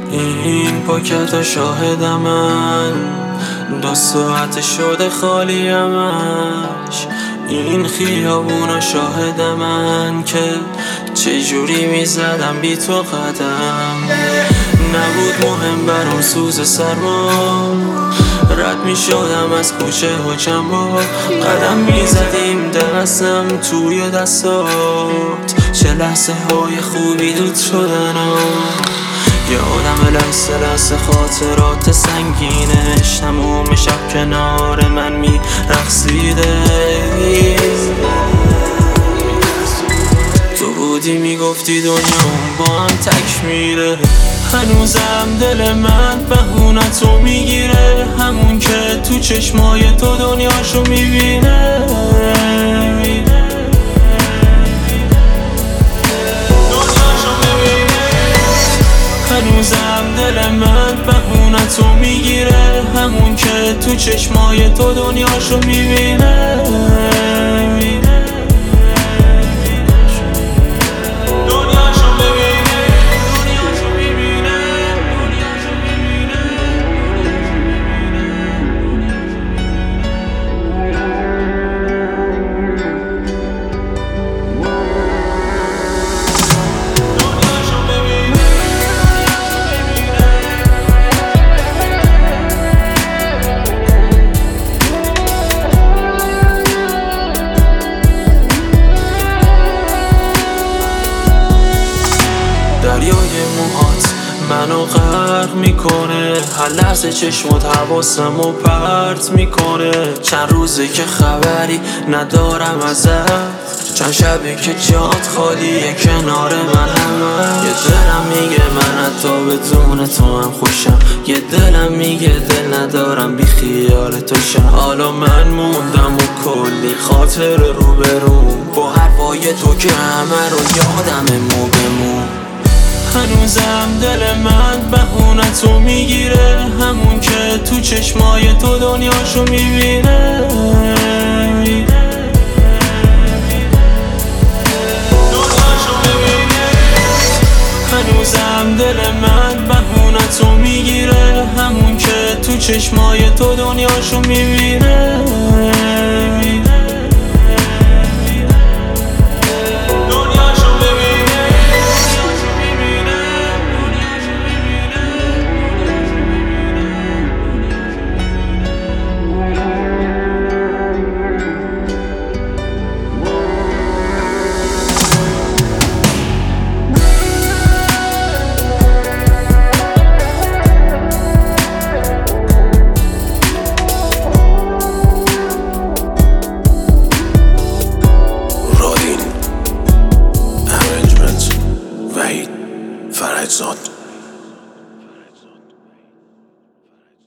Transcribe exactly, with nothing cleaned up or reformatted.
این پاکت شاهد من دو ساعت شده خالی همش. این خیابونا شاهد من که چجوری میزدم بی تو قدم. نبود مهم برام سوز سرما، رد می شدم از کوچه و چنبا. قدم می زدیم دستم توی دستات، چه لحظه های خوبی دود شدن. یادم لحظه لحظه خاطرات سنگینش، تموم شب کنار من می رقصیده. تو بودی میگفتی دنیام با هم تکمیله. هنوزم دل من بهونتو میگیره، همون که تو چشمای تو دنیاشو میبینه. هنوزم دل من بهونتو میگیره، همون که تو چشمای تو دنیاشو میبینه. دریای موهات منو غرق میکنه، هر لحظه چشمات حواسمو پرت میکنه. چند روزه که خبری ندارم ازت، چند شبه که جات خالیه کنار من همه. یه دلم میگه من حتی بدون تو هم خوشم، یه دلم میگه دل ندارم بی خیال تو شم. حالا من موندم و کلی خاطر رو برون، با حرفای تو که همه رو یادم مو بمون. هنوزم دل من بهونتو میگیره، همون که تو چشمای تو دنیاشو میبینه. هنوزم دل من بهونتو میگیره، همون که تو چشمای تو دنیاشو میبینه.